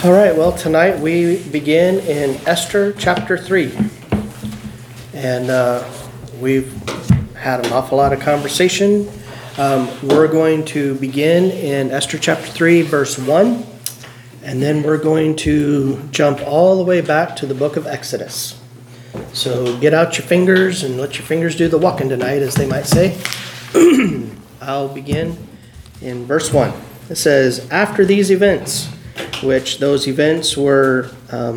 All right, well, tonight we begin in Esther chapter 3. And we've had an awful lot of conversation. We're going to begin in Esther chapter 3, verse 1. And then we're going to jump all the way back to the book of Exodus. So get out your fingers and let your fingers do the walking tonight, as they might say. I'll begin in verse 1. It says, "After these events," which those events were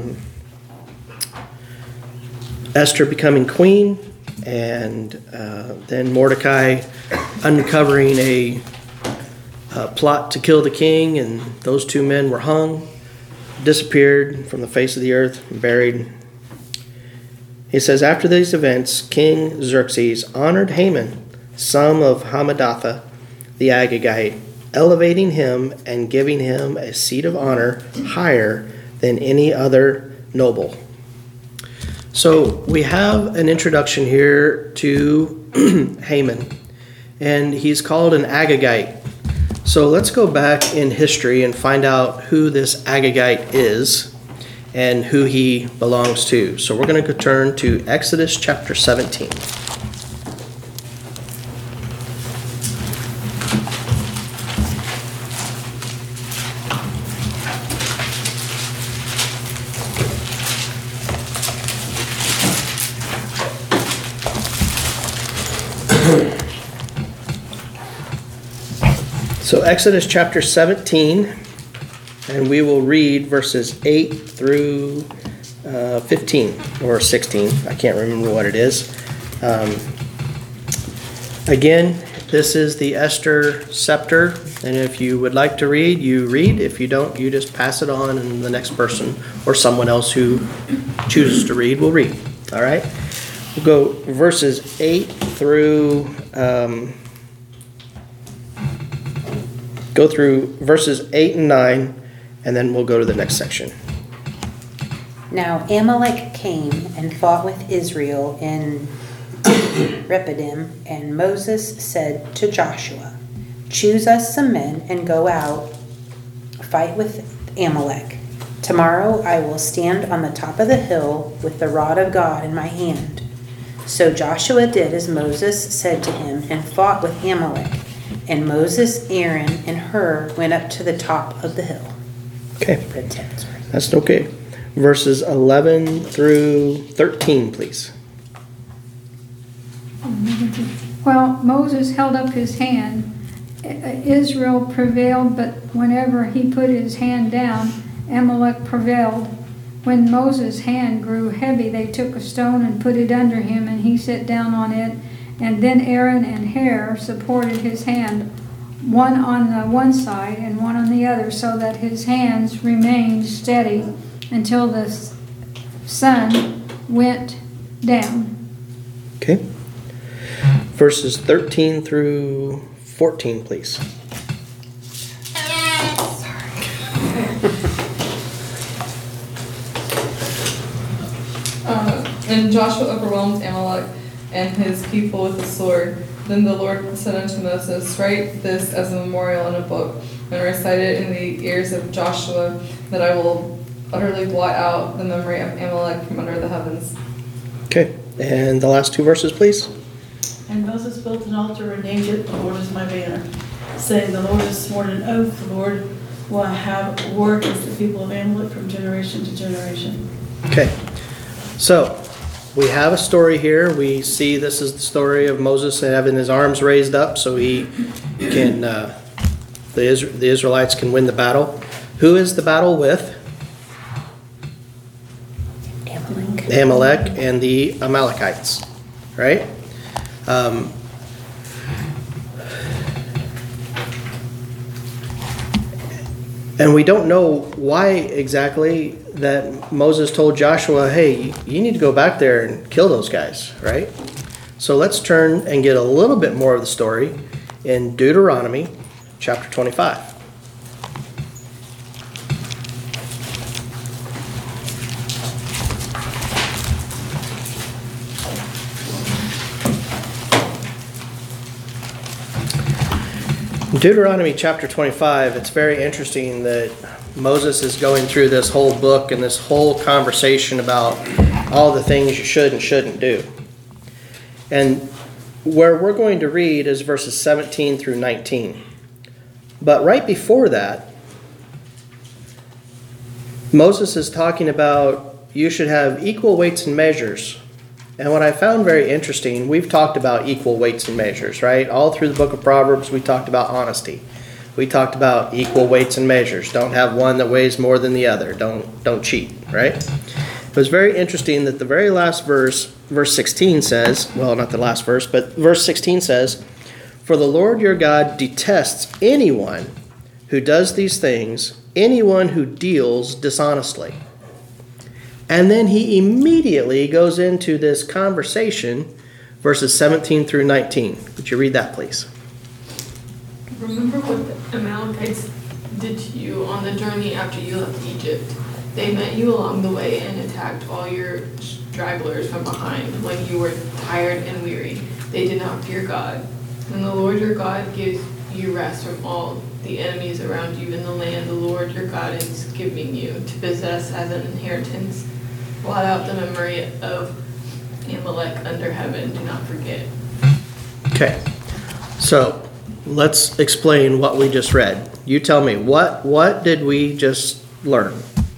Esther becoming queen, and then Mordecai uncovering a plot to kill the king, and those two men were hung, disappeared from the face of the earth, and buried. He says, "After these events, King Xerxes honored Haman, son of Hammedatha, the Agagite, elevating him and giving him a seat of honor higher than any other noble." So we have an introduction here to Haman, and he's called an Agagite. So let's go back in history and find out who this Agagite is and who he belongs to. So we're going to turn to Exodus chapter 17. So Exodus chapter 17, and we will read verses 8 through 15, or 16. I can't remember what it is. Again, this is the Esther scepter, and if you would like to read, you read. If you don't, you just pass it on, and the next person or someone else who chooses to read will read. All right? We'll go verses 8 through... Go through verses 8 and 9, and then we'll go to the next section. Now Amalek came and fought with Israel in Rephidim, and Moses said to Joshua, "Choose us some men and go out, fight with Amalek. Tomorrow I will stand on the top of the hill with the rod of God in my hand." So Joshua did as Moses said to him and fought with Amalek. And Moses, Aaron, and Hur went up to the top of the hill. Okay. That's okay. Verses 11 through 13, please. Well, Moses held up his hand. Israel prevailed, but whenever he put his hand down, Amalek prevailed. When Moses' hand grew heavy, they took a stone and put it under him, and he sat down on it. And then Aaron and Hur supported his hand, one on the one side and one on the other, so that his hands remained steady until the sun went down. Okay. Verses 13 through 14, please. And Joshua overwhelmed Amalek and his people with the sword. Then the Lord said unto Moses, "Write this as a memorial in a book, and recite it in the ears of Joshua, that I will utterly blot out the memory of Amalek from under the heavens." Okay, and the last two verses, please. "And Moses built an altar and named it, 'The Lord is my banner,' saying, 'The Lord has sworn an oath, the Lord will have war against the people of Amalek from generation to generation.'" Okay, so we have a story here. We see this is the story of Moses having his arms raised up so he can, the Israelites can win the battle. Who is the battle with? Amalek and the Amalekites, right? And we don't know why exactly that Moses told Joshua, "Hey, you need to go back there and kill those guys," right? So let's turn and get a little bit more of the story in Deuteronomy chapter 25. Deuteronomy chapter 25, it's very interesting that Moses is going through this whole book and this whole conversation about all the things you should and shouldn't do. And where we're going to read is verses 17 through 19. But right before that, Moses is talking about you should have equal weights and measures. And what I found very interesting, we've talked about equal weights and measures, right? All through the book of Proverbs, we talked about honesty. We talked about equal weights and measures. Don't have one that weighs more than the other. Don't cheat, right? It was very interesting that the very last verse, verse 16 says, well, not the last verse, but verse 16 says, "For the Lord your God detests anyone who does these things, anyone who deals dishonestly." And then he immediately goes into this conversation, verses 17 through 19. Would you read that, please? Remember what the Amalekites did to you on the journey after you left Egypt. They met you along the way and attacked all your stragglers from behind when you were tired and weary. They did not fear God. When the Lord your God gives you rest from all the enemies around you in the land the Lord your God is giving you to possess as an inheritance, blot out the memory of Amalek under heaven. Do not forget. Okay, so let's explain what we just read. You tell me, what did we just learn?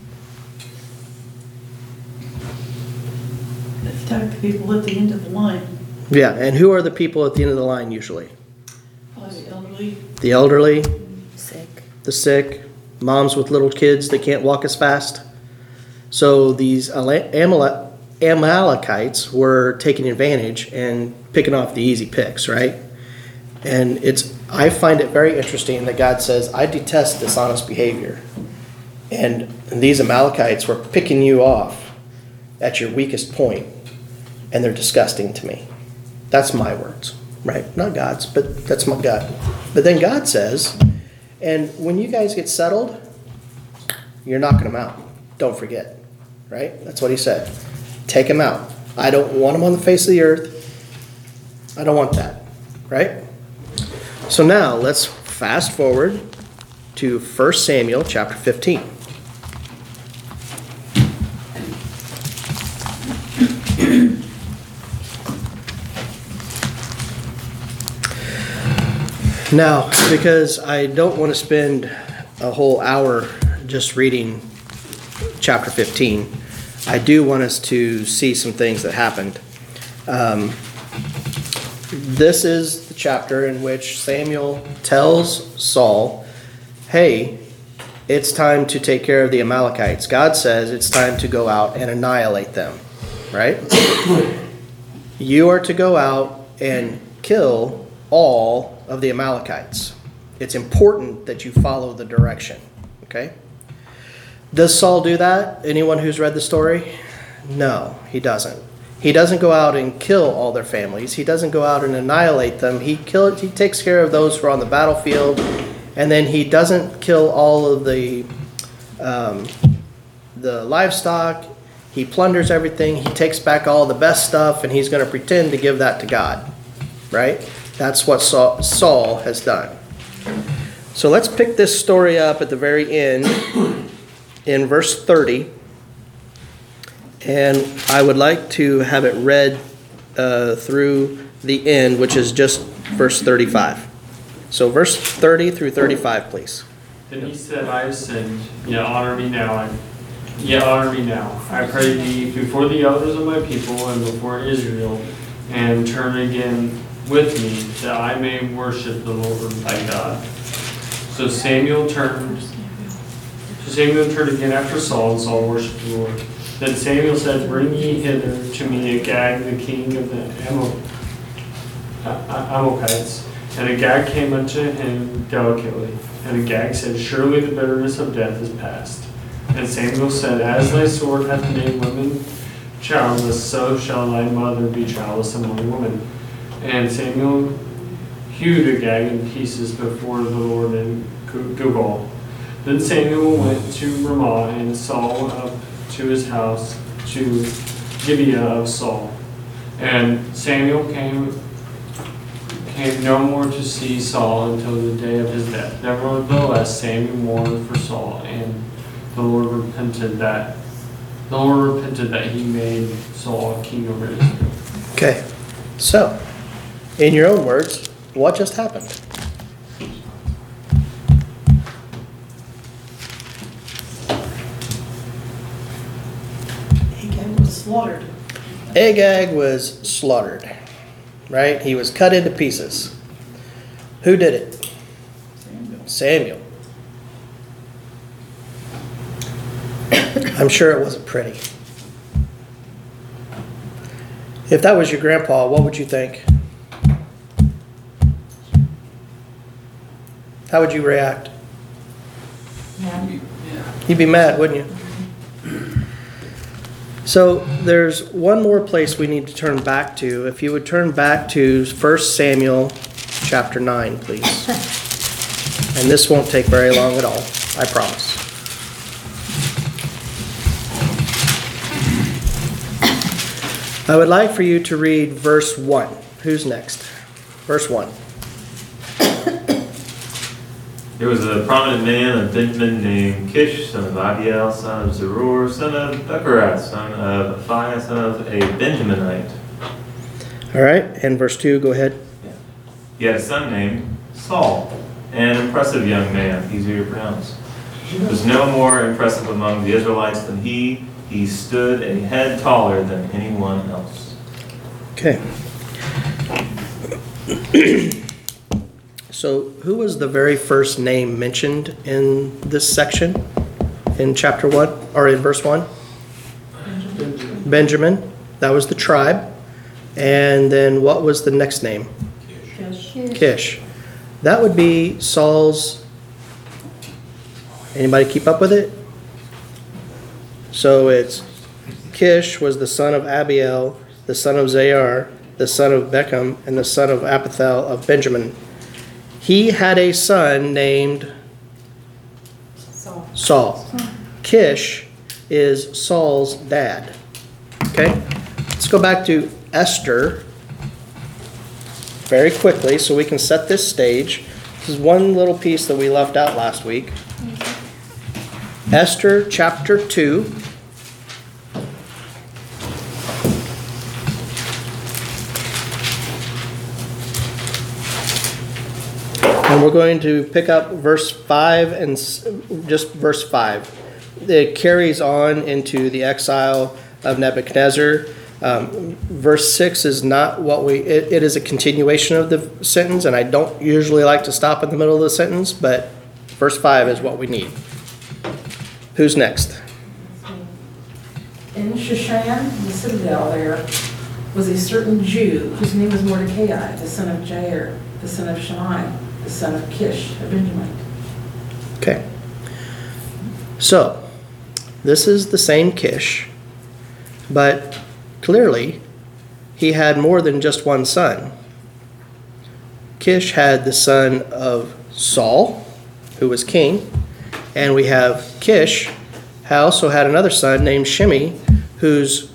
Attack the people at the end of the line. Yeah, and who are the people at the end of the line usually? Probably the elderly. The elderly, Sick. the sick, moms with little kids that can't walk as fast. So these Amalekites were taking advantage and picking off the easy picks, right? And I find it very interesting that God says, I detest dishonest behavior. And these Amalekites were picking you off at your weakest point, and they're disgusting to me. That's my words, right? Not God's, but that's my God. But then God says, and when you guys get settled, you're knocking them out. Don't forget, right? That's what he said. Take them out. I don't want them on the face of the earth. I don't want that, right? So now let's fast forward to 1 Samuel chapter 15. Now, because I don't want to spend a whole hour just reading chapter 15, I do want us to see some things that happened. This is the chapter in which Samuel tells Saul, hey, it's time to take care of the Amalekites. God says it's time to go out and annihilate them, right? You are to go out and kill all of the Amalekites. It's important that you follow the direction, okay? Does Saul do that? Anyone who's read the story? No, he doesn't. He doesn't go out and kill all their families. He doesn't go out and annihilate them. He takes care of those who are on the battlefield, and then he doesn't kill all of the livestock. He plunders everything. He takes back all the best stuff, and he's going to pretend to give that to God, right? That's what Saul has done. So let's pick this story up at the very end in verse 30. And I would like to have it read through the end, which is just verse 35. So verse 30 through 35, please. Then he said, I have sinned, yet honor me now. I pray thee before the elders of my people and before Israel, and turn again with me, that I may worship the Lord thy God. So Samuel turned again after Saul, and Saul worshipped the Lord. Then Samuel said, Bring ye hither to me Agag, the king of the Amalekites. And Agag came unto him delicately. And Agag said, Surely the bitterness of death is past. And Samuel said, As thy sword hath made women childless, so shall thy mother be childless among women. And Samuel hewed Agag in pieces before the Lord in Gilgal. Then Samuel went to Ramah, and Saul up to his house, to Gibeah of Saul. And Samuel came no more to see Saul until the day of his death. Nevertheless, Samuel mourned for Saul, and the Lord repented that he made Saul king over Israel. Okay, so, in your own words, what just happened? Agag was slaughtered. Agag was slaughtered, right? He was cut into pieces. Who did it? Samuel. I'm sure it wasn't pretty. If that was your grandpa, what would you think? How would you react? You'd be mad, wouldn't you? So there's one more place we need to turn back to. If you would turn back to 1 Samuel chapter 9, please. And this won't take very long at all, I promise. I would like for you to read verse 1. Who's next? Verse 1. There was a prominent man of Benjamin named Kish, son of Abiel, son of Zeror, son of Bechorath, son of Aphiah, son of a Benjaminite. All right, and verse 2, go ahead. He had a son named Saul, an impressive young man, easier to pronounce. He was no more impressive among the Israelites than he. He stood a head taller than anyone else. Okay. So, who was the very first name mentioned in this section? In chapter 1, or in verse 1? Benjamin. That was the tribe. And then what was the next name? Kish. That would be Saul's. Anybody keep up with it? So it's Kish was the son of Abiel, the son of Zair, the son of Bechem, and the son of Apithel of Benjamin. He had a son named Saul. Kish is Saul's dad. Okay? Let's go back to Esther very quickly so we can set this stage. This is one little piece that we left out last week. Esther chapter 2. And we're going to pick up verse 5 and just verse 5. It carries on into the exile of Nebuchadnezzar. Verse 6 is not what it is a continuation of the sentence, and I don't usually like to stop in the middle of the sentence, but verse 5 is what we need. Who's next? In Shushan, the citadel there, was a certain Jew whose name was Mordecai, the son of Jair, the son of Shimei, the son of Kish, a Benjamite. Okay. So, this is the same Kish, but clearly he had more than just one son. Kish had the son of Saul, who was king, and we have Kish also had another son named Shimei, who's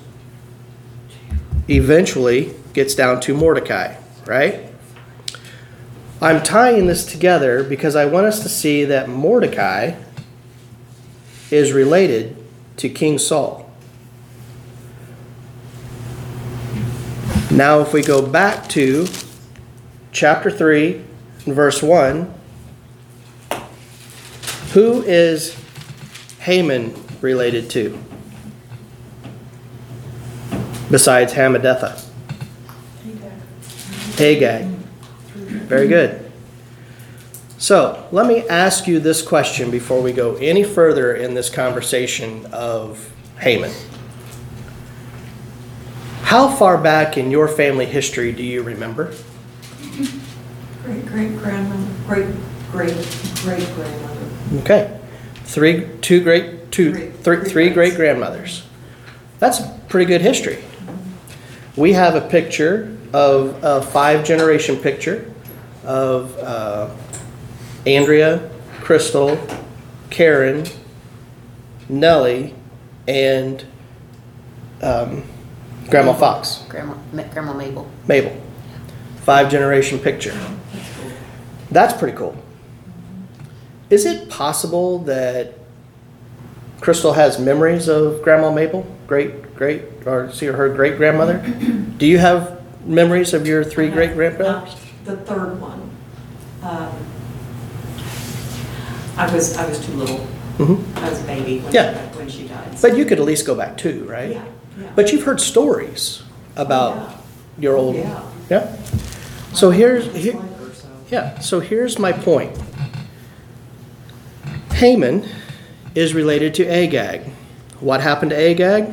eventually gets down to Mordecai, right? I'm tying this together because I want us to see that Mordecai is related to King Saul. Now, if we go back to chapter 3, verse 1, who is Haman related to? Besides Hammedatha. Agag. Very good. So, let me ask you this question before we go any further in this conversation of Haman. How far back in your family history do you remember? Great-great-grandmother, great-great-great-grandmother. Okay. Three great-grandmothers. That's a pretty good history. We have a picture of a 5-generation picture of Andrea, Crystal, Karen, Nellie, and Grandma Fox. Grandma Mabel. Mabel. 5-generation picture. That's pretty cool. Is it possible that Crystal has memories of Grandma Mabel, her great grandmother. Do you have memories of your three great grandparents? The third one. I was too little. Mm-hmm. I was a baby Yeah. when she died. But you could at least go back too, right? Yeah, yeah. But you've heard stories about Yeah. your old. Yeah. Yeah. So here's It's like her, so. Yeah, so here's my point. Haman is related to Agag. What happened to Agag?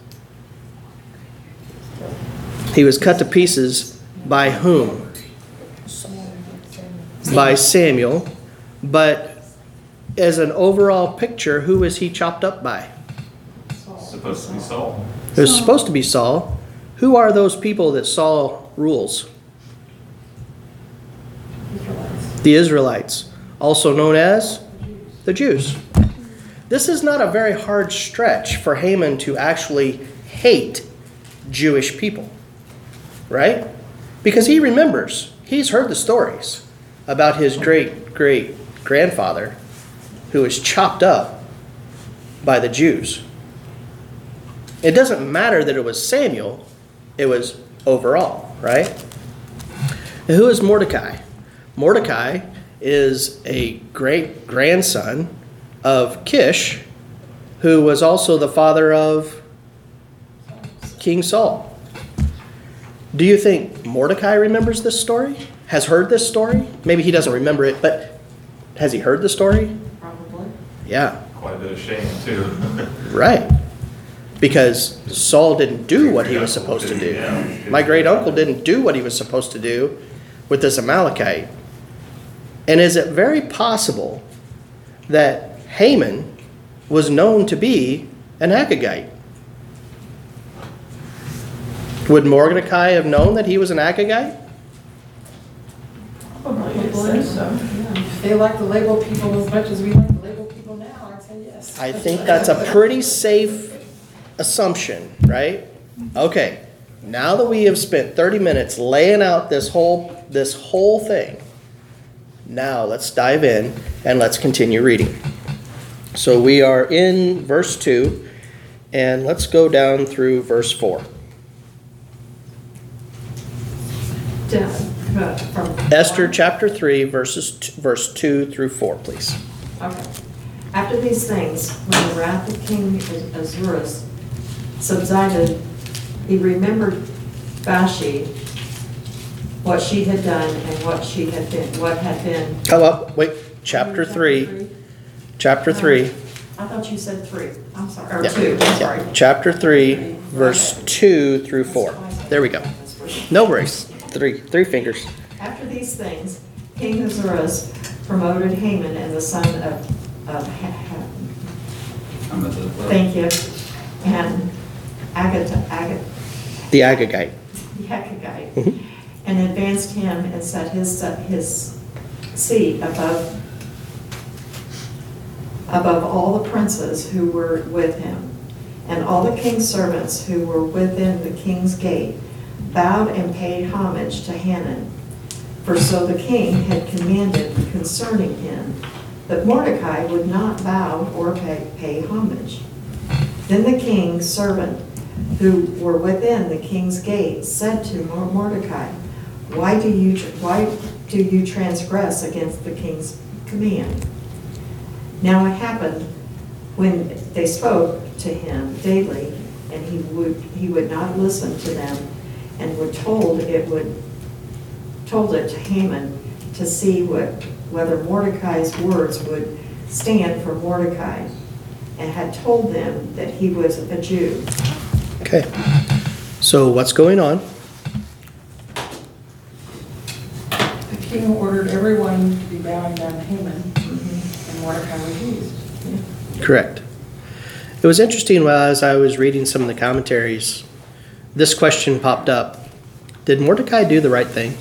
He was cut to pieces by whom? By Samuel. But as an overall picture, who was he chopped up by? Supposed to be Saul. It was supposed to be Saul. Who are those people that Saul rules? The Israelites, also known as the Jews. This is not a very hard stretch for Haman to actually hate Jewish people, right? Because he remembers, he's heard the stories about his great-great-grandfather who was chopped up by the Jews. It doesn't matter that it was Samuel, it was overall, right? And who is Mordecai? Mordecai is a great-grandson of Kish, who was also the father of King Saul. Do you think Mordecai remembers this story? Has heard this story? Maybe he doesn't remember it, but has he heard the story? Probably. Yeah, Quite a bit of shame, too. right. Because Saul didn't do what he was supposed to do. Yeah. My great uncle didn't do what he was supposed to do with this Amalekite. And is it very possible that Haman was known to be an Agagite? Would Mordecai have known that he was an Agagite? Probably so. If they like to label people as much as we like to label people now, I'd say yes. I think that's a pretty safe assumption, right? Okay, now that we have spent 30 minutes laying out this whole thing, now let's dive in and let's continue reading. So we are in verse 2, and let's go down through verse 4. From Esther chapter 3, verse 2 through 4, please. Okay. After these things, when the wrath of King Ahasuerus subsided, he remembered Vashti, what she had done and what had been. Come up, wait, chapter 3. Chapter 3. I thought you said 3. I'm sorry, or Yeah. 2, I'm sorry. Chapter 3, verse 2 through 4. There we go. No worries. Three fingers. After these things, King Ahasuerus promoted Haman and the son of thank you, and The Agagite. the Agagite, Mhm. and advanced him and set his seat above all the princes who were with him. And all the king's servants who were within the king's gate bowed and paid homage to Haman, for so the king had commanded concerning him. But Mordecai would not bow or pay homage. Then the king's servant who were within the king's gate said to Mordecai, Why do you transgress against the king's command? Now it happened when they spoke to him daily, and he would not listen to them, and told it to Haman to see whether Mordecai's words would stand for Mordecai, and had told them that he was a Jew. Okay. So what's going on? The king ordered everyone to be bowing down to Haman, and Mordecai refused. Correct. It was interesting as I was reading some of the commentaries, this question popped up. Did Mordecai do the right thing?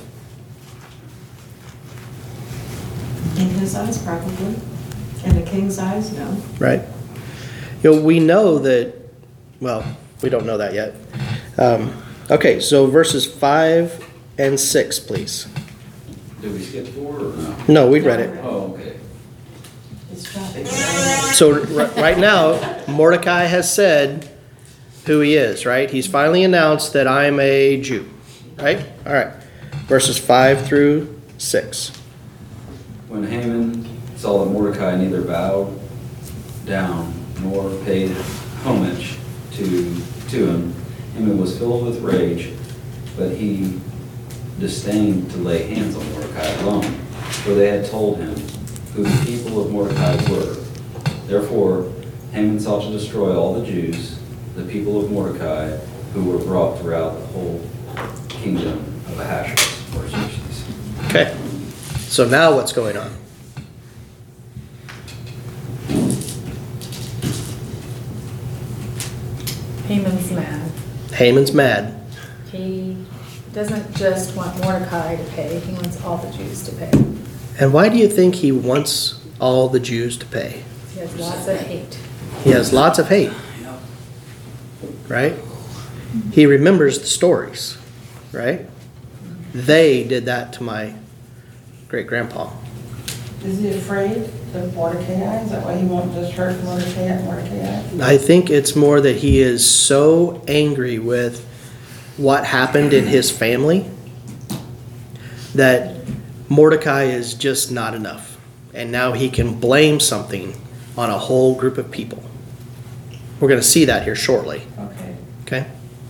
In his eyes, probably. In the king's eyes, no. Right? We know that, well, we don't know that yet. Okay, so verses 5 and 6, please. Did we skip 4 or no? No, we read it. Oh, okay. It's So right now, Mordecai has said who he is, right? He's finally announced that I'm a Jew, right? All right. Verses 5 through 6. When Haman saw that Mordecai neither bowed down nor paid homage to him, Haman was filled with rage, but he disdained to lay hands on Mordecai alone, for they had told him who the people of Mordecai were. Therefore, Haman sought to destroy all the Jews, the people of Mordecai, who were brought throughout the whole kingdom of Ahasuerus, or Xerxes. Okay. So now what's going on? Haman's mad. Haman's mad. He doesn't just want Mordecai to pay, he wants all the Jews to pay. And why do you think he wants all the Jews to pay? He has lots of hate. He has lots of hate. Right? He remembers the stories. Right? They did that to my great-grandpa. Is he afraid of Mordecai? Is that why he won't just hurt Mordecai? I think it's more that he is so angry with what happened in his family that Mordecai is just not enough. And now he can blame something on a whole group of people. We're going to see that here shortly. Okay?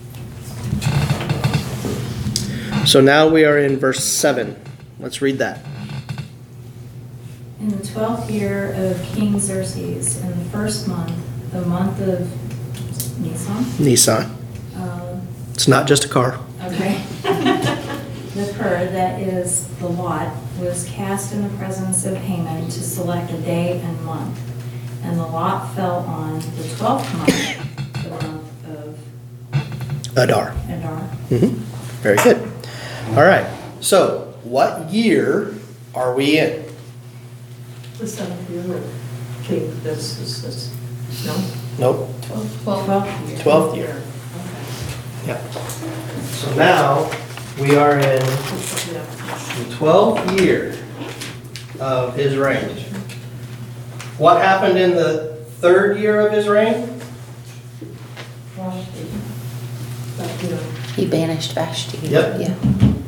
So now we are in verse 7. Let's read that. In the 12th year of King Xerxes, in the first month, the month of Nisan. It's not just a car. Okay. The pur, that is the lot, was cast in the presence of Haman to select a day and month. And the lot fell on the 12th month, the month of Adar. Very good. All right. So, what year are we in? The 7th year of King, this, no? Nope. 12th year. Yeah. So now we are in the 12th year of his reign. What happened in the 3rd year of his reign? He banished Vashti. Yep. Yeah.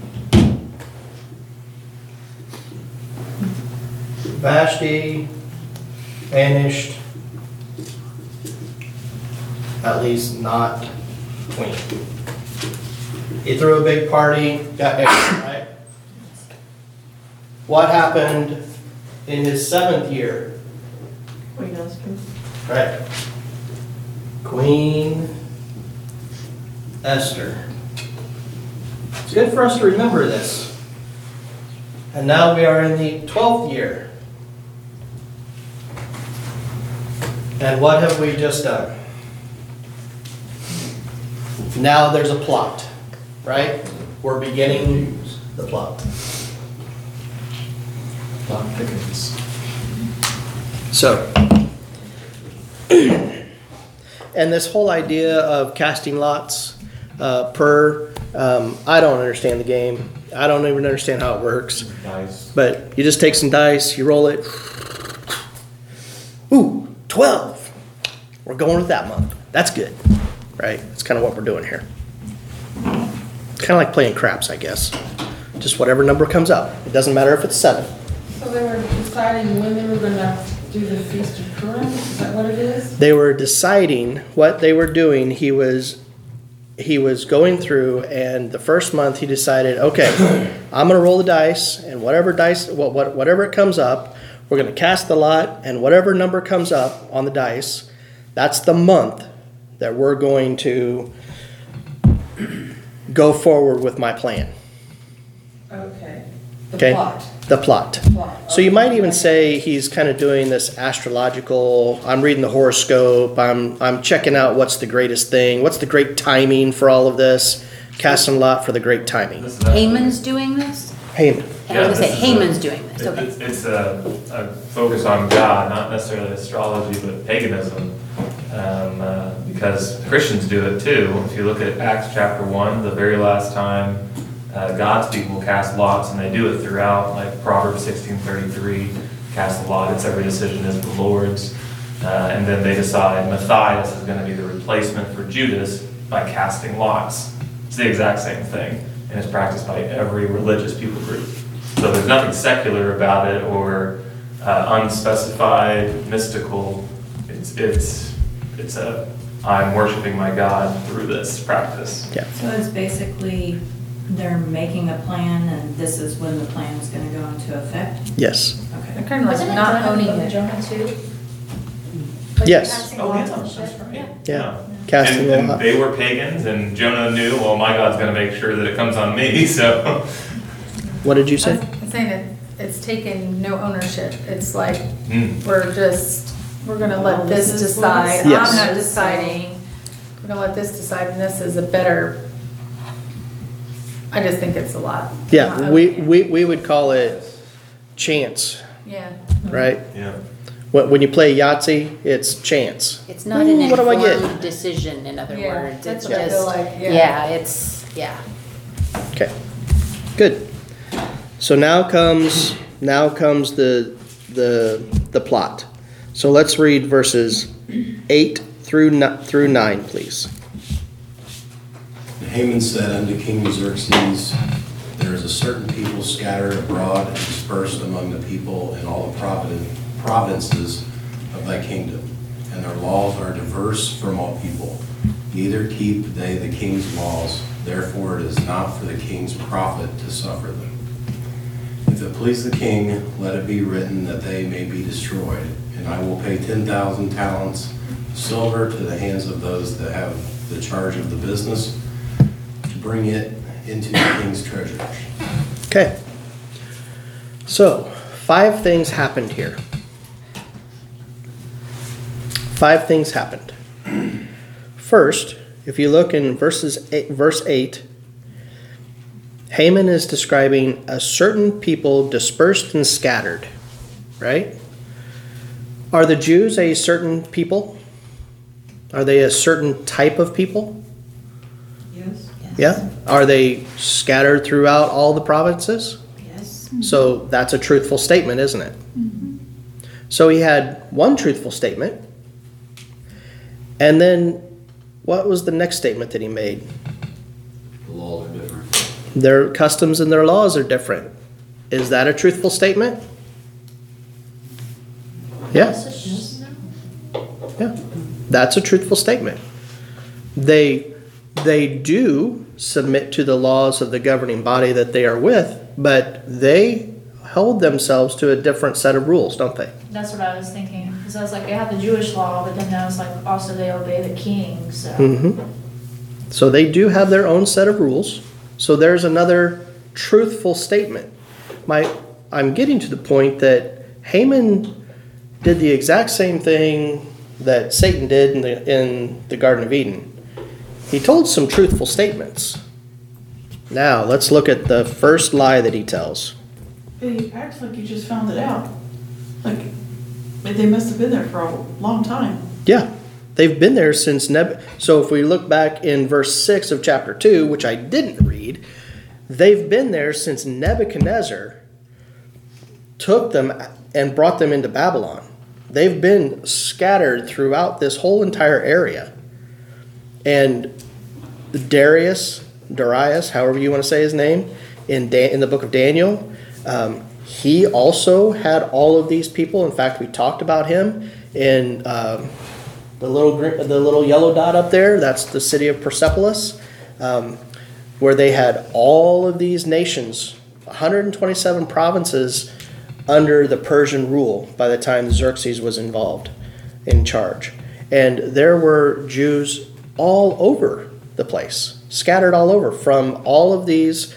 Vashti banished, at least not queen. He threw a big party, got Esther, right? What happened in his 7th year? Queen Esther. Right. Queen Esther. It's good for us to remember this. And now we are in the 12th year. And what have we just done? Now there's a plot, right? We're beginning the plot. Plot thickens. So, and this whole idea of casting lots I don't understand the game. I don't even understand how it works. Dice. But you just take some dice, you roll it. Ooh, 12. We're going with that month. That's good, right? That's kind of what we're doing here. It's kind of like playing craps, I guess. Just whatever number comes up. It doesn't matter if it's 7. So they were deciding when they were going to do the Feast of Purim? Is that what it is? They were deciding what they were doing. He was going through, and the first month he decided, okay, I'm going to roll the dice, and whatever it comes up, we're going to cast the lot, and whatever number comes up on the dice, that's the month that we're going to go forward with my plan. Okay. Okay? Plot. The plot. Plot. So you might even say he's kind of doing this astrological, I'm reading the horoscope, I'm checking out what's the greatest thing, what's the great timing for all of this, casting a lot for the great timing. Haman's doing this? Haman. I was gonna say Haman's doing this, okay. It's a focus on God, not necessarily astrology, but paganism. Because Christians do it too. If you look at Acts chapter 1, the very last time God's people cast lots, and they do it throughout, like Proverbs 16:33, cast a lot. It's every decision is the Lord's. And then they decide Matthias is going to be the replacement for Judas by casting lots. It's the exact same thing, and it's practiced by every religious people group. So there's nothing secular about it or unspecified, mystical. It's a I'm worshiping my God through this practice. Yeah. So it's basically they're making a plan and this is when the plan is going to go into effect? Yes. Okay. They're kind of like Wasn't it not done in owning the it. Jonah too? Yes. Casting Oh, lots yeah, and shit? that's right. Yeah. Casting and a lot. they were pagans, and Jonah knew, well, my God's going to make sure that it comes on me, so. What did you say? I'm saying that it's taken no ownership. It's like, Mm. we're gonna let this This is decide. what Yes. I'm not deciding. We're gonna let this decide, and this is a better, I just think it's a lot. Yeah, Not we owning it. would call it chance, Yeah. right? Yeah. When you play Yahtzee, it's chance. It's not Ooh, an what do I get? informed decision, in other Yeah, words. that's It's what I feel just, like, yeah. yeah, it's, yeah. Okay, good. So now comes the plot. So let's read verses 8 through 9, please. And Haman said unto King Xerxes, there is a certain people scattered abroad and dispersed among the people in all the provinces of thy kingdom, and their laws are diverse from all people. Neither keep they the king's laws, therefore it is not for the king's profit to suffer them. If it please the king, let it be written that they may be destroyed, and I will pay 10,000 talents of silver to the hands of those that have the charge of the business to bring it into the king's treasury. Okay. So 5 things happened here. 5 things happened. First, if you look in verse 8, Haman is describing a certain people dispersed and scattered, right? Are the Jews a certain people? Are they a certain type of people? Yes. Yeah? Are they scattered throughout all the provinces? Yes. So that's a truthful statement, isn't it? So he had one truthful statement. And then what was the next statement that he made? The laws are different. Their customs and their laws are different. Is that a truthful statement? Yeah. Yeah. That's a truthful statement. They do submit to the laws of the governing body that they are with, but they hold themselves to a different set of rules, don't they? That's what I was thinking, because I was like, they have the Jewish law, but then I was like, also they obey the king, so. So they do have their own set of rules. So there's another truthful statement. I'm getting to the point that Haman did the exact same thing that Satan did in the Garden of Eden. He told some truthful statements. Now let's look at the first lie that he tells. But he acts like he just found it out. Like, they must have been there for a long time. Yeah, they've been there since So if we look back in verse 6 of chapter 2, which I didn't read, they've been there since Nebuchadnezzar took them and brought them into Babylon. They've been scattered throughout this whole entire area. And Darius, however you want to say his name, in the book of Daniel, he also had all of these people. In fact, we talked about him in the little yellow dot up there. That's the city of Persepolis, where they had all of these nations, 127 provinces under the Persian rule by the time Xerxes was involved in charge. And there were Jews all over the place, scattered all over from all of these.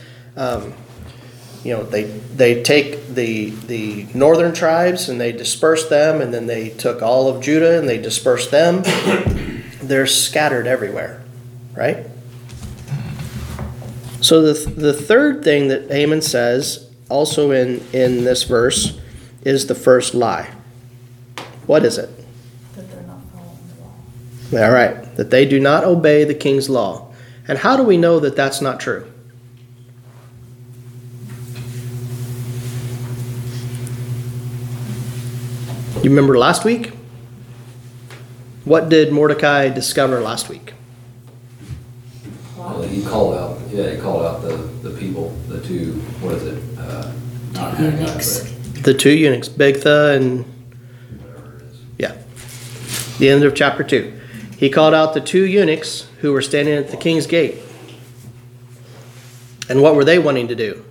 They take the northern tribes and they disperse them, and then they took all of Judah and they dispersed them. They're scattered everywhere, right? So the third thing that Haman says, also in this verse, is the first lie. What is it? That they're not following the law. All right, that they do not obey the king's law. And how do we know that that's not true? You remember last week? What did Mordecai discover last week? Well, he called out the people, the two, what is it? Not Eunuchs. Haggai, The two eunuchs, Bigtha and, but whatever it is. yeah, the end of chapter 2. He called out the two eunuchs who were standing at the king's gate. And what were they wanting to do?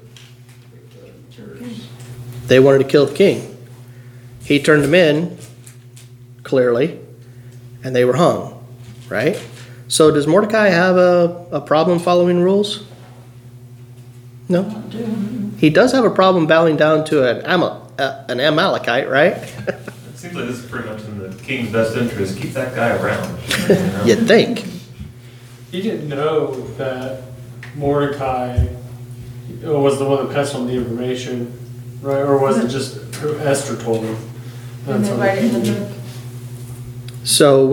They wanted to kill the king. He turned them in, clearly, and they were hung, right? So does Mordecai have a problem following rules? No. He does have a problem bowing down to an Amalekite, right? It seems like this is pretty much in the king's best interest. Keep that guy around. You'd think. He didn't know that Mordecai was the one that passed on the information, right? Or was it just Esther told him? And they write it in the book. So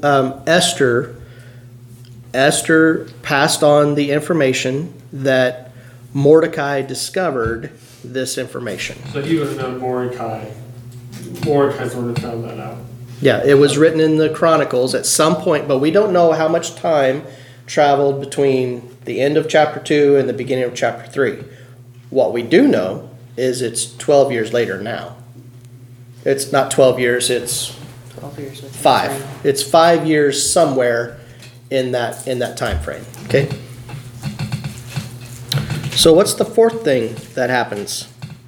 Esther passed on the information that Mordecai discovered this information. So he would have known Mordecai. Mordecai's the one who found that out. Yeah, it was written in the Chronicles at some point, but we don't know how much time traveled between the end of chapter 2 and the beginning of chapter 3. What we do know is it's 12 years later now. It's not 12 years, it's 12 years with 5. It's 5 years somewhere in that time frame. Okay? So what's the fourth thing that happens?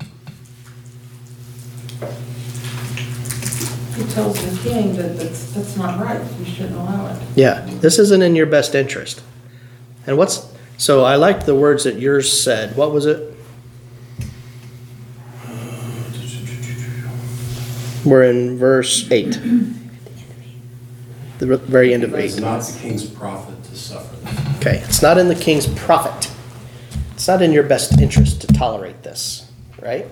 He tells the king that that's not right, you shouldn't allow it. Yeah, this isn't in your best interest. And so I liked the words that yours said. What was it? We're in verse 8. The very end of 8. It's not the king's profit to suffer this. Okay, it's not in the king's profit. It's not in your best interest to tolerate this, right?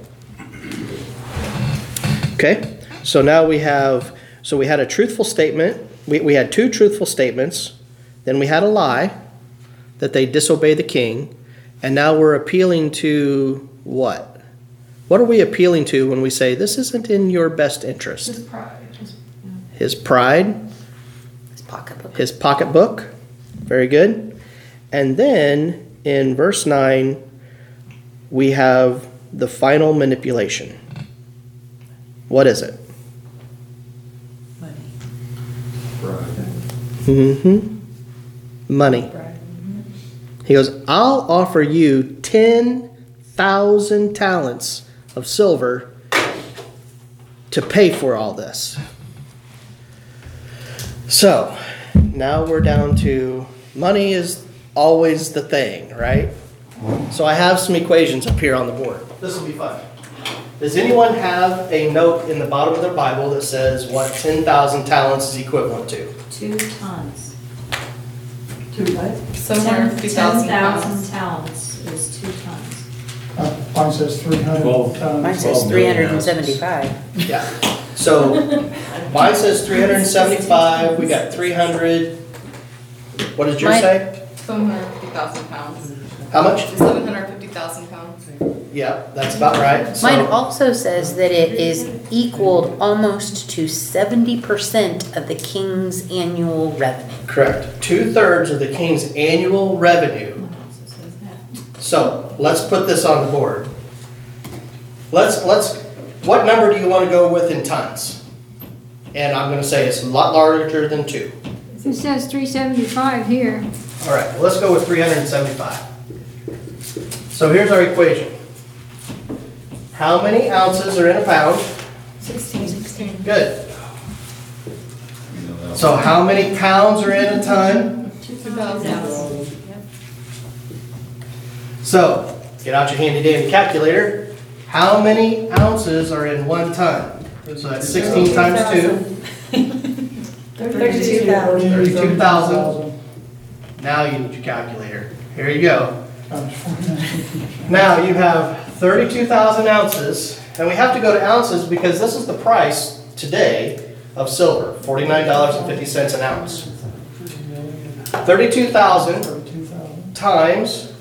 Okay, so now we had a truthful statement. We had 2 truthful statements. Then we had a lie, that they disobey the king. And now we're appealing to what? What are we appealing to when we say this isn't in your best interest? His pride. His pride. His pocketbook. His pocketbook. Very good. And then in verse 9, we have the final manipulation. What is it? Mm-hmm. Money. He goes, I'll offer you 10,000 talents of silver to pay for all this. So now we're down to money is always the thing, right? So I have some equations up here on the board. This will be fun. Does anyone have a note in the bottom of their Bible that says what 10,000 talents is equivalent to? 2 tons. 2 what? 750,000 10,000 pounds. talents is 2 tons. Mine says 300 tons. Mine says 375. Yeah. So mine says 375. We got 300. What did yours say? 750,000 pounds. How much? 750,000 pounds. Yeah, that's about right. So, Mine also says that it is equaled almost to 70% of the king's annual revenue. correct. 2/3 of the king's annual revenue. So let's put this on the board. What number do you want to go with in tons? And I'm going to say it's a lot larger than 2. It says 375 here. All right, well, let's go with 375. So here's our equation. How many ounces are in a pound? 16. Good. So how many pounds are in a ton? 2,000. So, get out your handy dandy calculator. How many ounces are in 1 ton? So that's 16 times 2. 32,000. 32,000. Now you need your calculator. Here you go. Now you have 32,000 ounces, and we have to go to ounces because this is the price today of silver, $49.50 an ounce. 32,000 times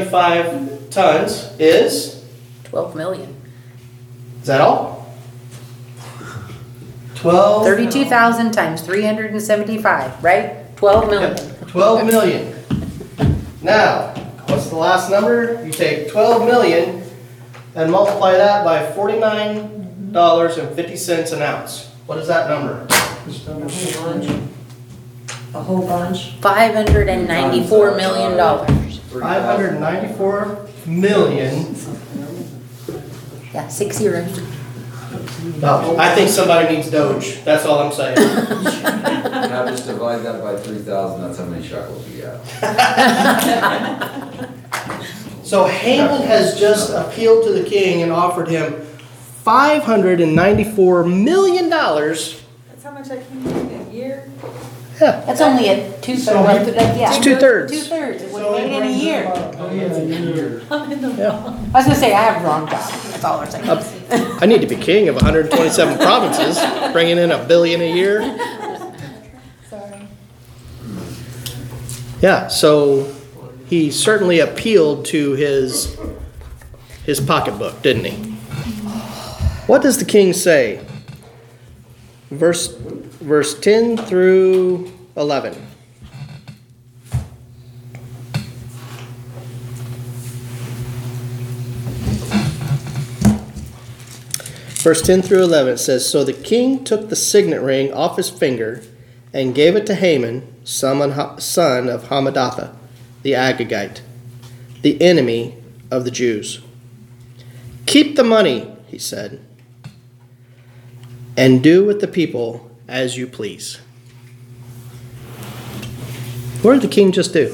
375 tons is? 12 million. Is that all? 12. 32,000 times 375, right? 12 million. 12 million. Now, what's the last number? You take 12 million and multiply that by $49.50 an ounce. What is that number? A whole bunch. $594 million. 594 million. Yeah, 6 zeros. No, I think somebody needs Doge. That's all I'm saying. Now just divide that by 3,000, that's how many shekels you got. So Haman has just appealed to the king and offered him $594 million. That's how much I can do in a year? Yeah. That's only a two-thirds. Yeah. It's two-thirds. Two-thirds. It would have made in a year. I'm in the wrong. I was gonna say, I have the wrong job. That's all I'm saying. I need to be king of 127 provinces, bringing in $1 billion a year. Sorry. Yeah, so he certainly appealed to his pocketbook, didn't he? What does the king say? Verse 10 through 11. Verse 10 through 11 says, So the king took the signet ring off his finger and gave it to Haman, son of Hammedatha, the Agagite, the enemy of the Jews. Keep the money, he said, and do with the people as you please. What did the king just do?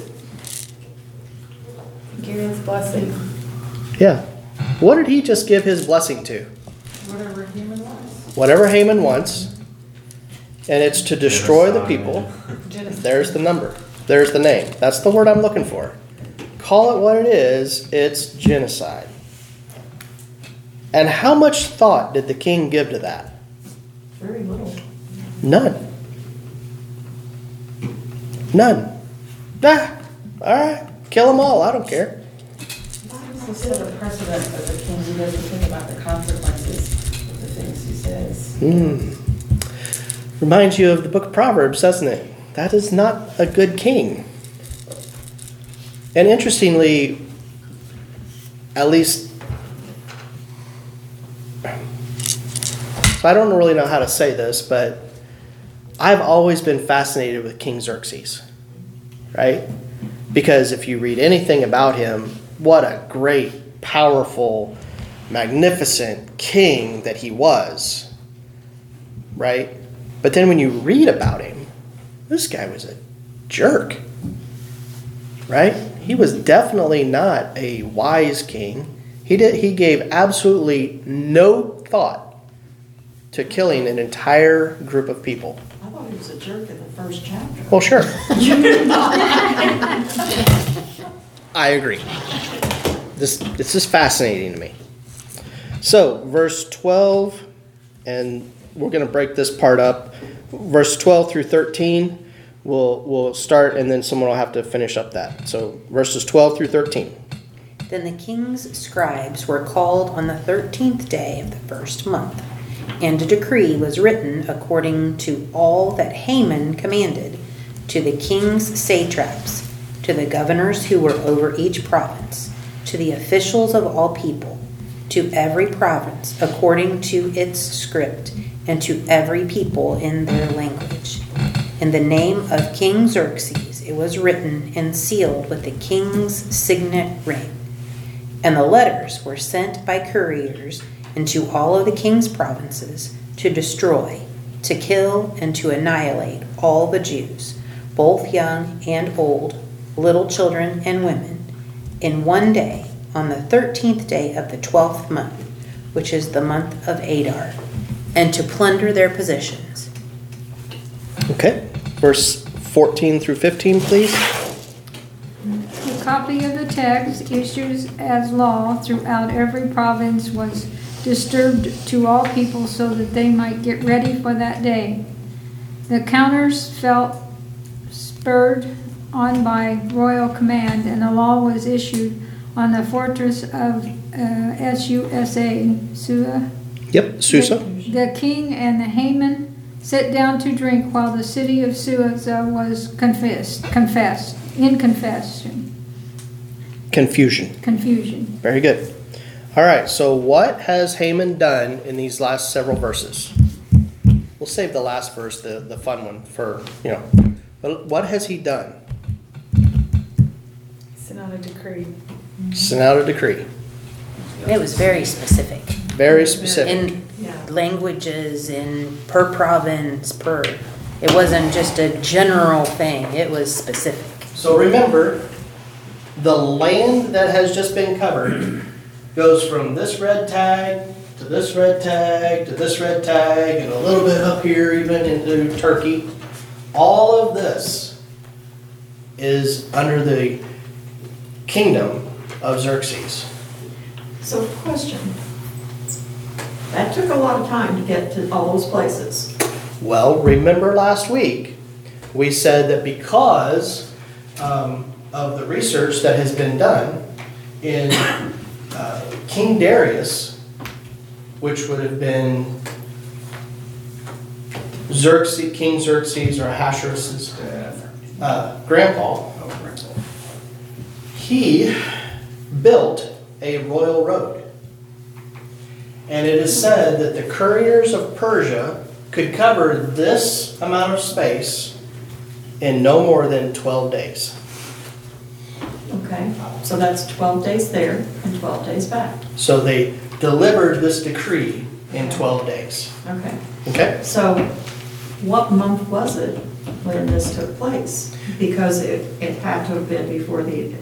Give his blessing. Yeah. What did he just give his blessing to? Whatever Haman wants. Whatever Haman wants, and it's to destroy the people. There's the number. There's the name. That's the word I'm looking for. Call it what it is. It's genocide. And how much thought did the king give to that? Very little. None. None. Ah, all right. Kill them all. I don't care. He set a precedent for the king. He doesn't think about the consequences of the things he says. Reminds you of the book of Proverbs, doesn't it? That is not a good king. And interestingly, at least, so I don't really know how to say this, but I've always been fascinated with King Xerxes, right? Because if you read anything about him, what a great, powerful, magnificent king that he was, right? But then when you read about him, this guy was a jerk, right? He was definitely not a wise king. He gave absolutely no thought to killing an entire group of people. I thought he was a jerk in the first chapter. Well, sure. I agree. This is fascinating to me. So, verse 12, and we're going to break this part up. Verse 12 through 13, we'll start, and then someone will have to finish up that. So, verses 12 through 13. Then the king's scribes were called on the 13th day of the first month, and a decree was written according to all that Haman commanded, to the king's satraps, to the governors who were over each province, to the officials of all people, to every province according to its script, and to every people in their language. In the name of King Xerxes it was written and sealed with the king's signet ring. And the letters were sent by couriers into all of the king's provinces to destroy, to kill, and to annihilate all the Jews, both young and old, little children and women, in one day, on the 13th day of the 12th month, which is the month of Adar, and to plunder their possessions. Okay. Verse 14 through 15, please. A copy of the text issued as law throughout every province was distributed to all people so that they might get ready for that day. The counters felt spurred on by royal command, and the law was issued on the fortress of Susa. Yep, Susa. The king and the Haman sat down to drink while the city of Susa was in confusion. Very good. All right, so what has Haman done in these last several verses? We'll save the last verse, the fun one, for, but what has he done? Sent out a decree. Sent out a decree. It was very specific. Very specific. In languages, per province, it wasn't just a general thing, it was specific. So remember, the land that has just been covered goes from this red tag to this red tag to this red tag and a little bit up here even into Turkey. All of this is under the kingdom of Xerxes. So question, that took a lot of time to get to all those places. Well, remember last week, we said that because of the research that has been done in King Darius, which would have been King Xerxes or Ahasuerus' grandpa, he built a royal road. And it is said that the couriers of Persia could cover this amount of space in no more than 12 days. Okay, so that's 12 days there and 12 days back. So they delivered this decree in 12 days. Okay. Okay? So what month was it when this took place? Because it had to have been before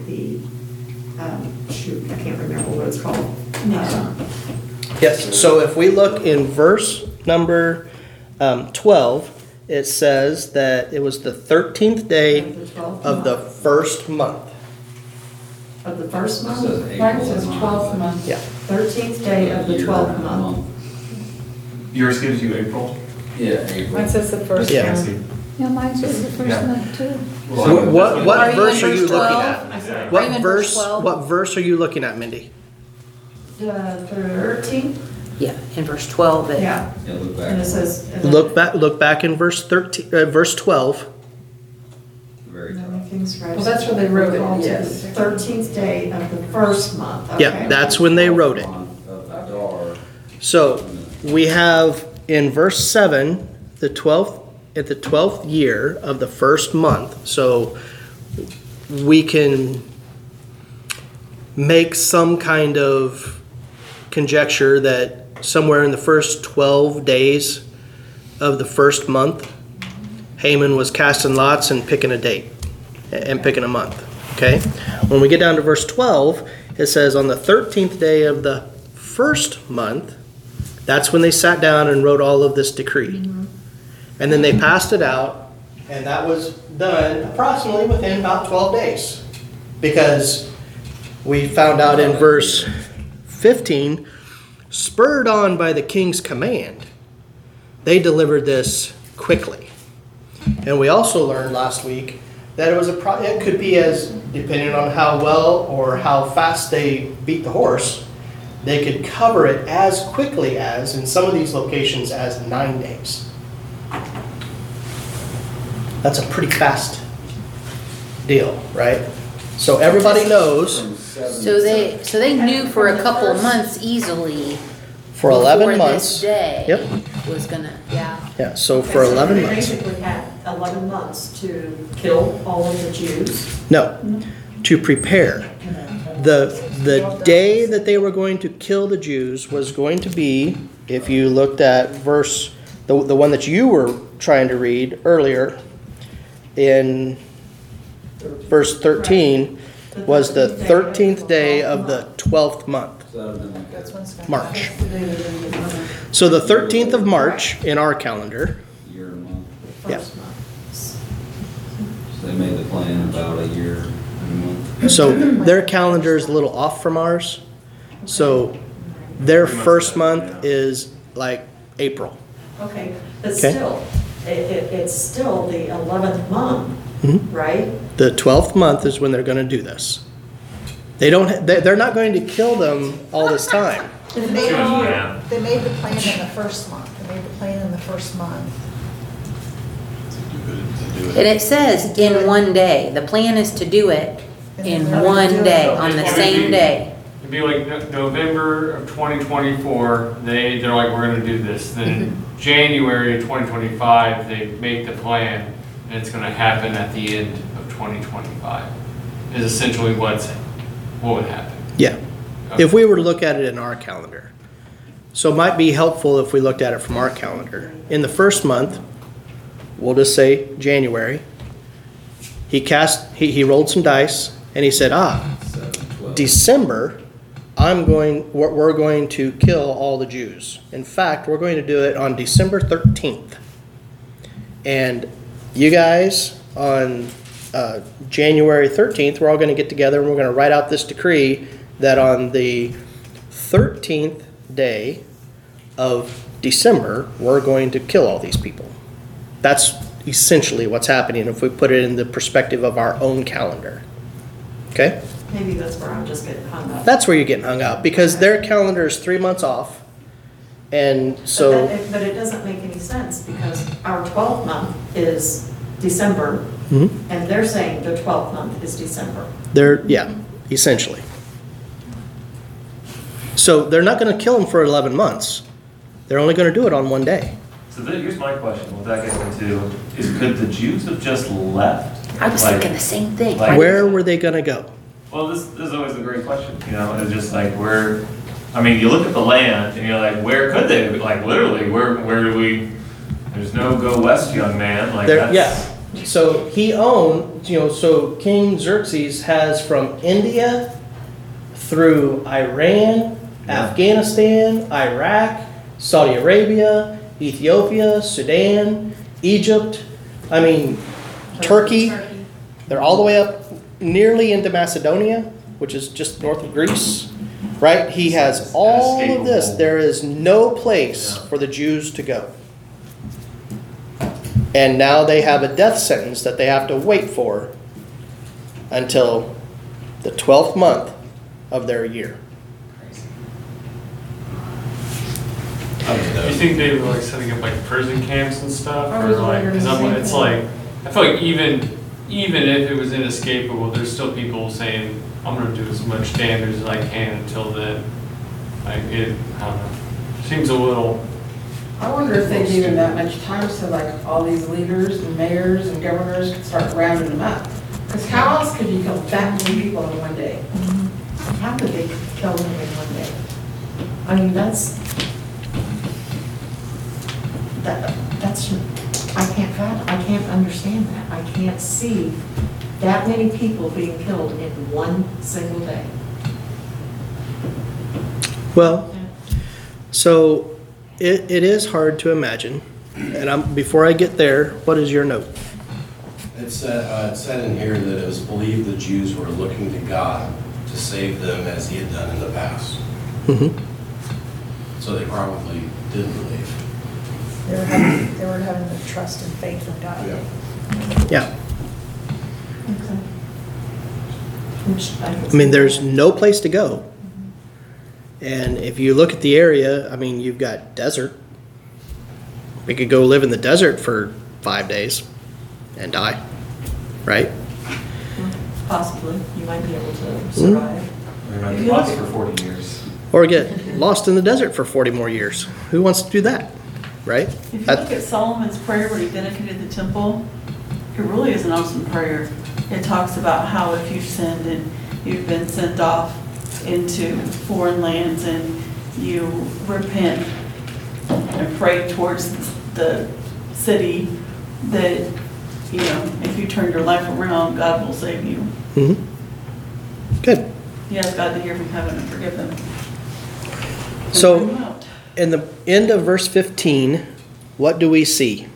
shoot, I can't remember what it's called. Yes, so if we look in verse number 12, it says that it was the 13th day of the first month. Of the first month? Mine says 12th month. Yeah. 13th day of the 12th month. Yours gives you April? Yeah, April. Mine says the first Yeah. one. Yeah, mine says the first Yeah. month too. What verse are you looking at? Are you What in verse? verse 12? What verse are you looking at, Mindy? The 13th? Yeah, in verse 12, Yeah. Yeah, look And it back. says. Look back in verse 13, verse 12. Very top. Well, that's where they wrote it, yes. 13th day of the first month, okay. Yeah, that's when they wrote it. Month of Adar. So we have in verse 7, the 12th, at the 12th year of the first month. So we can make some kind of conjecture that somewhere in the first 12 days of the first month, Haman was casting lots and picking a date and picking a month. Okay? When we get down to verse 12, it says on the 13th day of the first month, that's when they sat down and wrote all of this decree. And then they passed it out, and that was done approximately within about 12 days. Because we found out in verse 15, spurred on by the king's command, they delivered this quickly. And we also learned last week that it could be as, depending on how well or how fast they beat the horse, they could cover it as quickly as, in some of these locations, as 9 days. That's a pretty fast deal, right? So everybody knows So they knew for a couple of months easily. for 11 before months. this day Yep. was gonna, yeah. Yeah, so for 11 They months. basically had 11 months to kill all of the Jews. No, to prepare. The day that they were going to kill the Jews was going to be, if you looked at verse, the one that you were trying to read earlier, in verse 13, was the 13th day of the 12th month, So that would have been like that March. So the 13th of March in our calendar, year and a month. yeah. So they made the plan about a year and a month. So their calendar is a little off from ours. So their first month is like April. Okay, but Okay. still, it's still the 11th month, Mhm. right? The 12th month is when they're going to do this. They're not going to kill them all this time. They made the plan in the first month. They made the plan in the first month. to do it. And it says in one day. The plan is to do it in one day, on the same day. It'd be like November of 2024, they're like, we're gonna do this. Then January of 2025, they make the plan, and it's gonna happen at the end of 2025. Is essentially what would happen. Yeah. If we were to look at it in our calendar. So it might be helpful if we looked at it from our calendar. In the first month, we'll just say January, he rolled some dice and he said, December, we're going to kill all the Jews. In fact, we're going to do it on December 13th. And you guys on January 13th, we're all going to get together and we're going to write out this decree that on the 13th day of December, we're going to kill all these people. That's essentially what's happening if we put it in the perspective of our own calendar. Okay? Maybe that's where I'm just getting hung up. That's where you're getting hung up because their calendar is 3 months off. And so. But it doesn't make any sense because our 12th month is December and they're saying the 12th month is December. Yeah, essentially. So they're not going to kill them for 11 months. They're only going to do it on one day. So here's my question, what that gets into, is could the Jews have just left? I was thinking the same thing. Where were they going to go? Well, this is always a great question, it's just like where, you look at the land and you're like, where could they, like literally, where do we, there's no go west, young man, like that's. Yeah, so he owned, so King Xerxes has from India through Iran, Afghanistan, Iraq, Saudi Arabia, Ethiopia, Sudan, Egypt, Turkey. They're all the way up nearly into Macedonia, which is just north of Greece, right? He has all of this. There is no place for the Jews to go. And now they have a death sentence that they have to wait for until the 12th month of their year. You think they were like setting up like prison camps and stuff, or like? Because it's like I feel like even if it was inescapable, there's still people saying I'm gonna do as much damage as I can until then. I don't know. Seems a little. I wonder if they give him that much time so like all these leaders and mayors and governors could start rounding them up. Because how else could you kill that many people in one day? How could they kill them in one day? I can't understand that. I can't see that many people being killed in one single day. Well, so it is hard to imagine. And before I get there, what is your note? It said in here that it was believed the Jews were looking to God to save them as he had done in the past. So they probably did believe. They were having the trust and faith in God. Yeah. Okay. There's no place to go. And if you look at the area, you've got desert. We could go live in the desert for 5 days and die, right? Possibly. You might be able to survive. We might be lost for 40 years. Or get lost in the desert for 40 more years. Who wants to do that, right? If you look at Solomon's prayer where he dedicated the temple, it really is an awesome prayer. It talks about how if you've sinned and you've been sent off into foreign lands and you repent and pray towards the city, that, if you turn your life around, God will save you. Good. He asked God to hear from heaven and forgive them. So, in the end of verse 15, what do we see?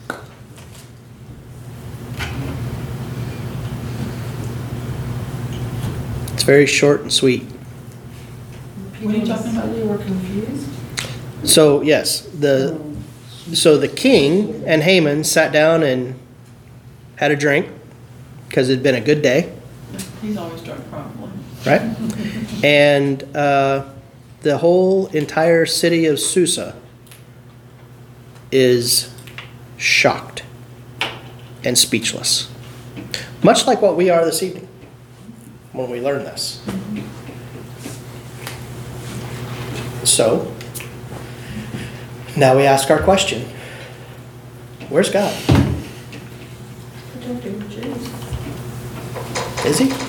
It's very short and sweet. What are you talking about? They were confused? So, yes, the king and Haman sat down and had a drink because it'd been a good day. He's always drunk, probably. Right? And the whole entire city of Susa is shocked. and speechless. Much like what we are this evening when we learn this. So, now we ask our question. Where's God? Is he?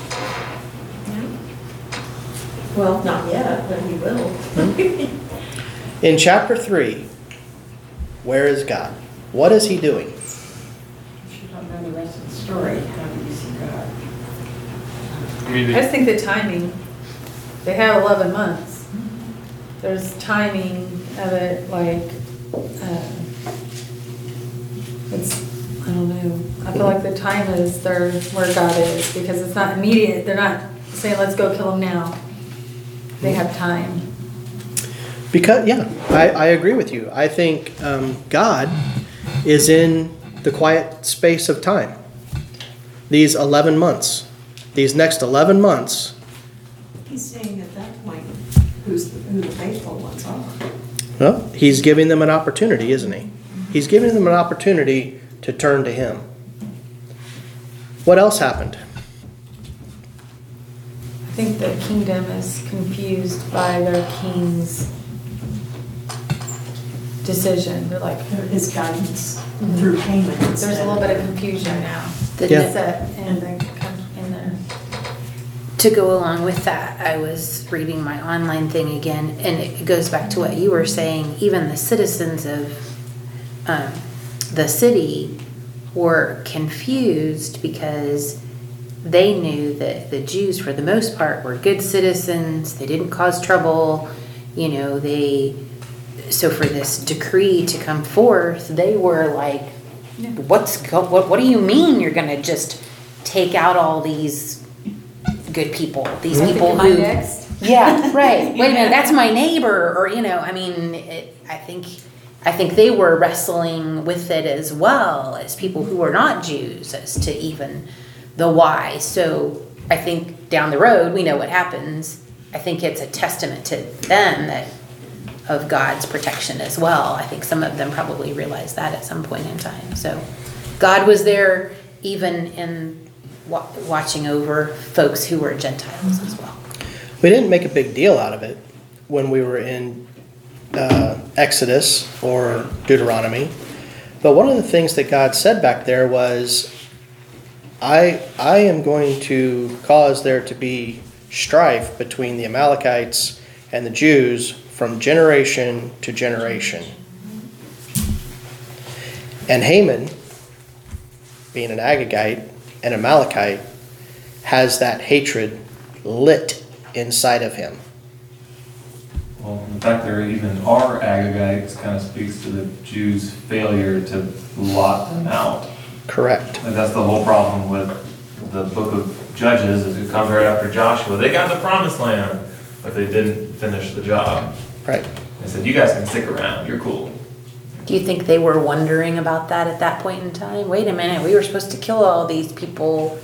Well, not yet, but he will. In chapter 3, where is God? What is he doing? If you don't know the rest of the story, how do you see God? I just think the timing, they had 11 months. There's timing of it, like, I don't know. I feel like the time is there where God is, because it's not immediate. They're not saying, let's go kill him now. They have time. Because, yeah, I agree with you. I think God is in the quiet space of time. These 11 months. These next 11 months. He's saying at that point who the faithful ones are. Well, he's giving them an opportunity, isn't he? He's giving them an opportunity to turn to him. What else happened? I think the kingdom is confused by their king's decision. They're like, his guidance through Haman. There's a little bit of confusion now. To go along with that, I was reading my online thing again, and it goes back to what you were saying. Even the citizens of the city were confused because they knew that the Jews, for the most part, were good citizens. They didn't cause trouble. You know, so for this decree to come forth, they were like, what do you mean you're going to just take out all these good people? These people who... Yeah, right. Wait a minute, that's my neighbor. Or, I mean, I think they were wrestling with it as well as people who were not Jews as to even the why. So I think down the road, we know what happens. I think it's a testament to them of God's protection as well. I think some of them probably realized that at some point in time. So God was there even in watching over folks who were Gentiles as well. We didn't make a big deal out of it when we were in Exodus or Deuteronomy. But one of the things that God said back there was, I am going to cause there to be strife between the Amalekites and the Jews from generation to generation. And Haman, being an Agagite and Amalekite, has that hatred lit inside of him. Well, the fact there even are Agagites kind of speaks to the Jews' failure to blot them out. Correct. And that's the whole problem with the book of Judges, is it comes right after Joshua. They got the promised land, but they didn't finish the job. Right. They said, you guys can stick around, you're cool. Do you think they were wondering about that at that point in time? Wait a minute, we were supposed to kill all these people.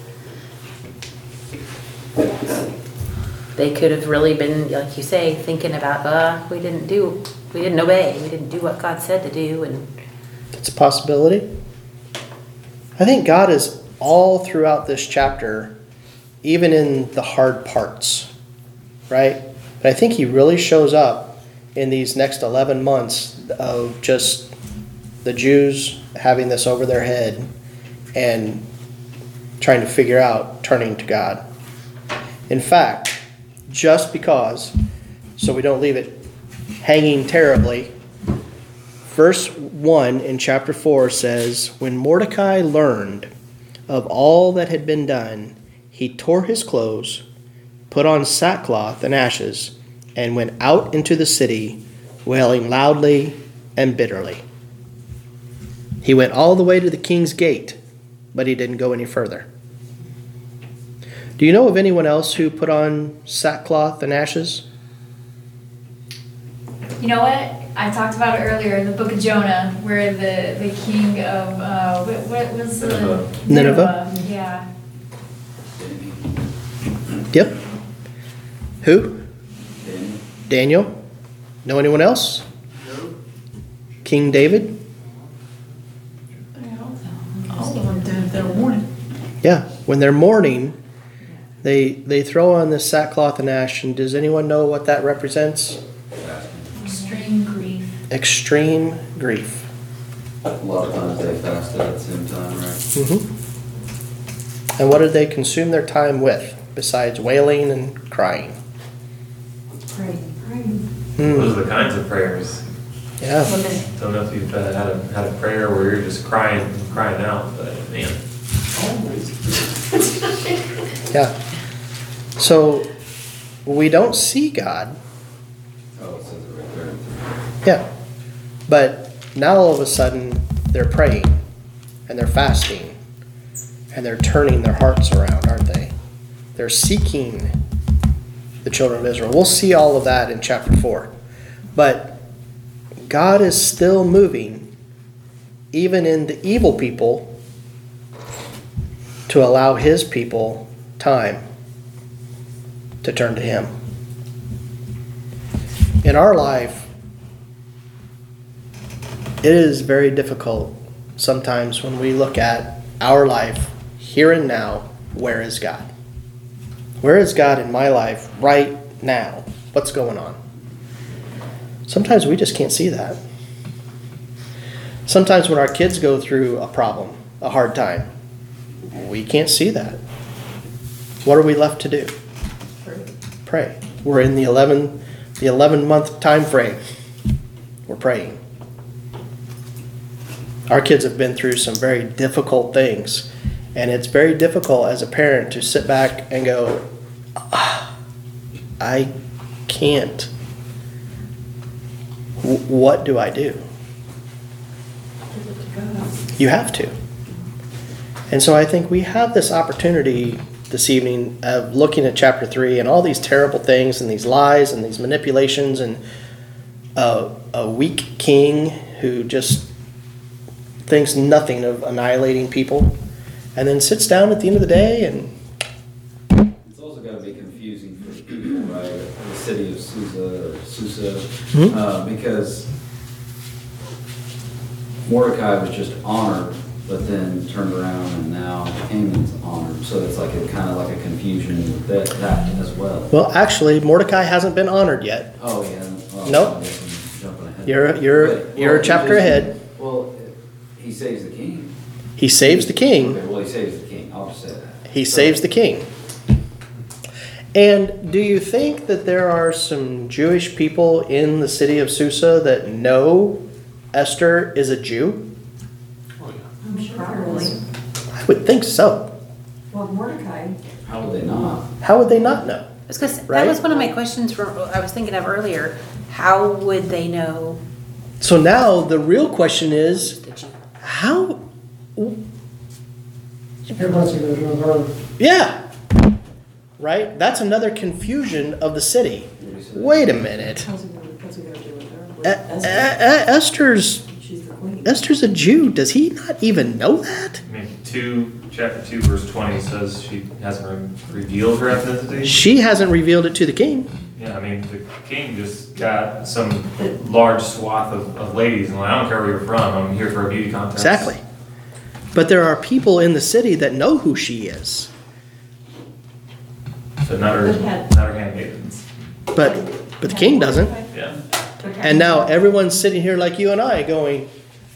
They could have really been, like you say, thinking about, we didn't obey, we didn't do what God said to do. And it's a possibility. I think God is all throughout this chapter, even in the hard parts, right? But I think he really shows up in these next 11 months of just the Jews having this over their head and trying to figure out turning to God. In fact, just because, so we don't leave it hanging terribly, verse 1 in chapter 4 says, when Mordecai learned of all that had been done, he tore his clothes, put on sackcloth and ashes, and went out into the city, wailing loudly and bitterly. He went all the way to the king's gate, but he didn't go any further. Do you know of anyone else who put on sackcloth and ashes? You know what? I talked about it earlier in the book of Jonah, where the king of, what was the? Nineveh. Yeah. Yep. Who? Daniel. Know anyone else? No. King David? All of them did. were mourning. Yeah, when they're mourning, they throw on this sackcloth and ash, and does anyone know what that represents? Extreme grief. Extreme grief. A lot of times they fasted at the same time, right? Mm-hmm. And what did they consume their time with, besides wailing and crying? Praying. Those are the kinds of prayers. Yeah. Don't know if you've had a prayer where you're just crying out, but man. Yeah. So we don't see God. Oh, it says it right there. Yeah. But now all of a sudden they're praying and they're fasting and they're turning their hearts around, aren't they? They're seeking the children of Israel. We'll see all of that in chapter 4. But God is still moving, even in the evil people, to allow his people time to turn to him. In our life, it is very difficult sometimes when we look at our life here and now. Where is God? Where is God in my life right now? What's going on? Sometimes we just can't see that. Sometimes when our kids go through a problem, a hard time, we can't see that. What are we left to do? Pray. We're in the 11-month time frame. We're praying. Our kids have been through some very difficult things, and it's very difficult as a parent to sit back and go, I can't. What do I do? You have to. And so I think we have this opportunity this evening of looking at chapter 3 and all these terrible things and these lies and these manipulations and a weak king who just thinks nothing of annihilating people and then sits down at the end of the day and... It's also got to be confusing for people, right? The city of Susa, because Mordecai was just honored, but then turned around and now Haman's honored. So it's like kind of like a confusion with that as well. Well, actually, Mordecai hasn't been honored yet. Oh, yeah. Oh, Nope. I guess I'm jumping ahead. You're a chapter ahead. Well, he saves the king. He saves the king. Okay, well, he saves the king. I'll just say that. He saves the king. And do you think that there are some Jewish people in the city of Susa that know Esther is a Jew? Probably. I would think so. Well, Mordecai. How would they not? How would they not know? That Right? was one of my questions I was thinking of earlier. How would they know? So now the real question is, how? Everybody's gonna go to her. Yeah. Right? That's another confusion of the city. Wait a minute. What's he gonna do with her? Esther's a Jew. Does he not even know that? I mean, chapter 2, verse 20 says she hasn't revealed her ethnicity. She hasn't revealed it to the king. Yeah, I mean, the king just got some large swath of ladies, and like, I don't care where you're from, I'm here for a beauty contest. Exactly. But there are people in the city that know who she is. So not her handmaidens. But the king doesn't. Yeah. And now everyone's sitting here like you and I going,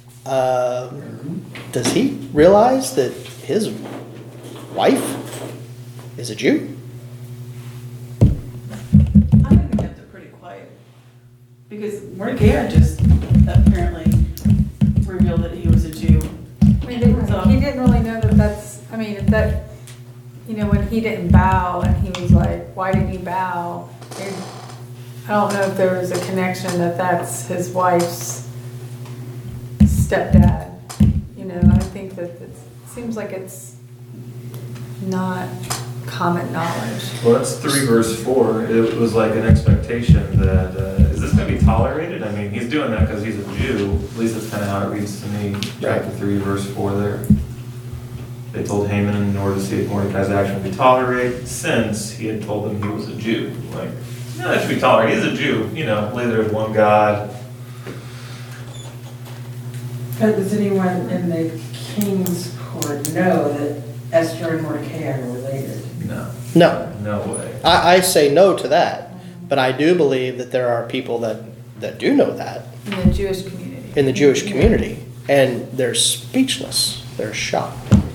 does he realize that his wife is a Jew? I think they kept it pretty quiet. Because Mordecai just apparently revealed that he was a Jew. He didn't really know that when he didn't bow and he was like, why didn't he bow? I don't know if there was a connection that's his wife's stepdad. I think that it seems like it's not common knowledge. Well, that's 3 verse 4. It was like an expectation that, is this going to be tolerated? I mean, he's doing that because he's a Jew. At least that's kind of how it reads to me. Chapter 3, verse 4 there. They told Haman in order to see if Mordecai's action would be tolerated, since he had told them he was a Jew. Like, no, that should be tolerated. He's a Jew. Believe there's one God. But was anyone in the king's court know that Esther and Mordecai were related. No. No. No way. I say no to that, but I do believe that there are people that do know that In the Jewish community. in the Jewish community, and they're speechless. They're shocked.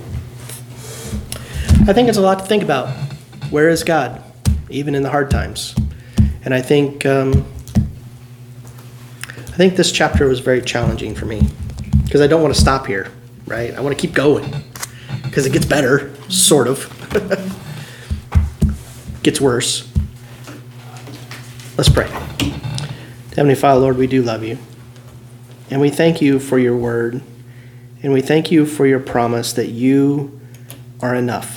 I think it's a lot to think about. Where is God, even in the hard times? And I think this chapter was very challenging for me because I don't want to stop here, right? I want to keep going because it gets better, sort of. Gets worse. Let's pray. Heavenly Father, Lord, we do love you. And we thank you for your word. And we thank you for your promise that you are enough.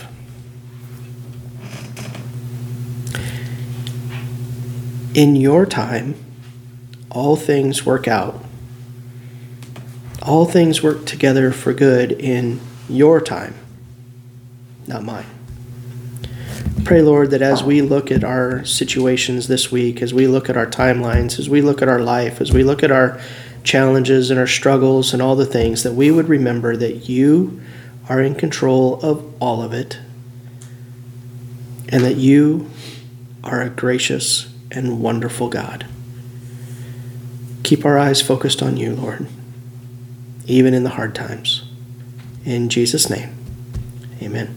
In your time, all things work out. All things work together for good in your time, not mine. Pray, Lord, that as we look at our situations this week, as we look at our timelines, as we look at our life, as we look at our challenges and our struggles and all the things, that we would remember that you are in control of all of it, and that you are a gracious and wonderful God. Keep our eyes focused on you, Lord, even in the hard times. In Jesus' name, amen.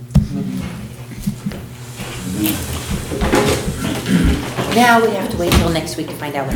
Now we have to wait till next week to find out what